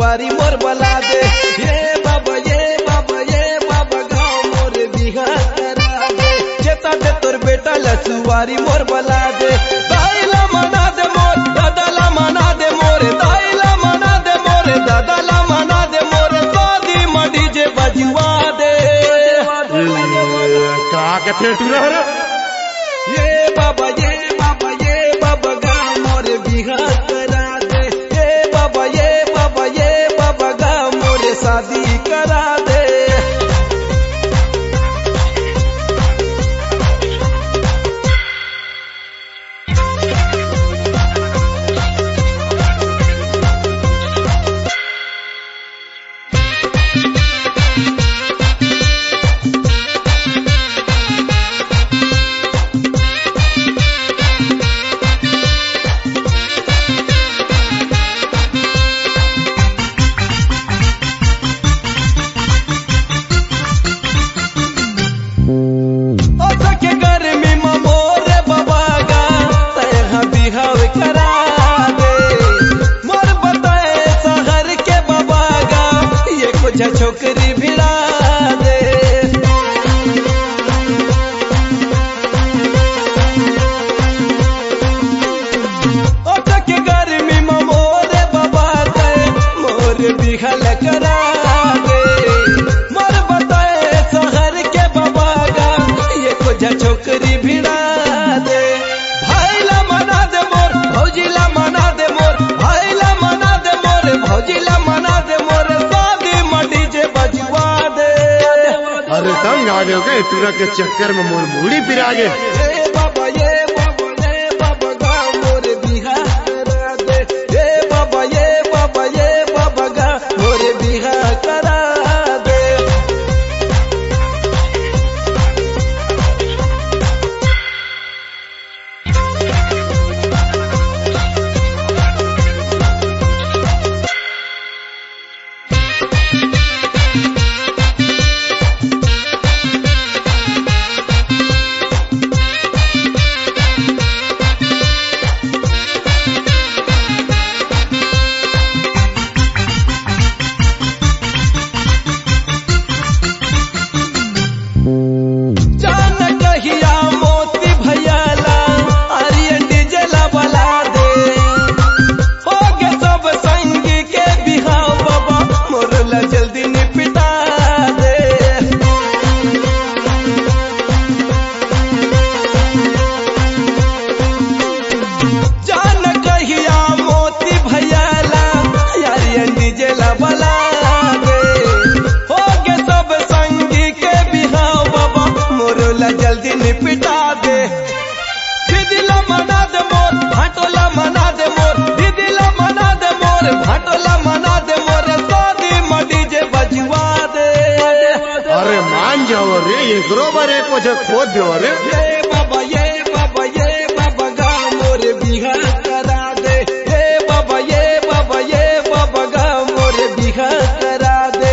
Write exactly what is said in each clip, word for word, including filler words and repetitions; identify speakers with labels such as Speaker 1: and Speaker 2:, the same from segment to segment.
Speaker 1: सुवारी मोर बला दे। ये बाबा ये बाबा ये बाबा गाँव मोर बिहा करा दे। चेता दे तोर बेटा ला सुवारी मोर बला दे। दाइला मना दे मोर दादाला मना दे मोर, दाइला मना दे मोर दादाला मना दे मोर, शादी में डीजे बजवा दे।
Speaker 2: का कहते तू रे?
Speaker 1: ये बाबा ये बाबा ये बाबा गाँव मोर बिहा करा दे। ये बाबा ये बाबा ये बाबा गाँव मोर शादी करा दे। छोकरी भिड़ा दे। ओट के गर्मी में मोर बाबा दे मोर बिहल करा दे। मोर बताए शहर के बाबा गा ये कुछ छोकरी भिड़ा दे। भाईला मना दे मोर भौजीला मना दे मोर, भाईला मना दे मोर भौजीला मना दे मोर,
Speaker 2: अरे तंग आ गए के तुरा के चक्कर में मोर बूढ़ी पिरा गए।
Speaker 1: ये बाबा ये बाबा ये बाबा गाँव मोर बिहा करा दे। ये बाबा ये बाबा ये बाबा गाँव मोर बिहा करा दे। जल्दी निपटा दे। दीदीला मना दे मोर भाटोला मना दे मोर, दीदीला मना दे मोर भाटोला मना दे मोर, शादी में डीजे बजवा दे।
Speaker 2: अरे मान जाओ रे ये बरोबर एक वजह खोद दो रे।
Speaker 1: ये बाबा ये बाबा ये बाबा गाँव मोर बिहा करा दे। ये बाबा ये बाबा ये बाबा गाँव मोर बिहा करा दे।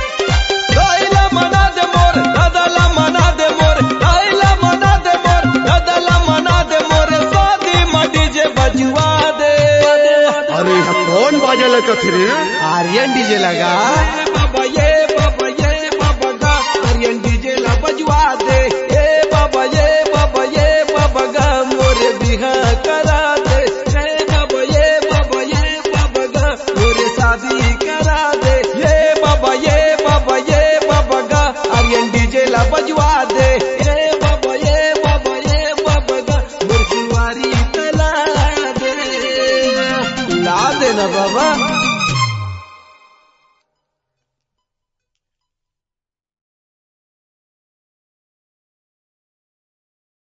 Speaker 1: दाइला मना दे मोर दादाला मना दे मोर, दाइला मना दे मोर दादाला मना दे मोर, शादी में डीजे बजवा दे।
Speaker 2: अरे कौन बाजा लगा थे?
Speaker 1: आर्यन डीजे लगा। ये बाबा ये बाबा ये बाबा गाँव आर्यन डीजे ला बजवा दे। ये बाबा ये बाबा ये बाबा गाँव मोर बिहा करा दे। ये बाबा ये बाबा ये बाबा गाँव मोर शादी करा दे। ये बाबा ये बाबा ये बाबा गाँव आर्यन डीजे ला बजवा दे। ये बाबा ये बाबा ये बाबा गाँव मोर सुवारी करा दे। ला देना बाबा।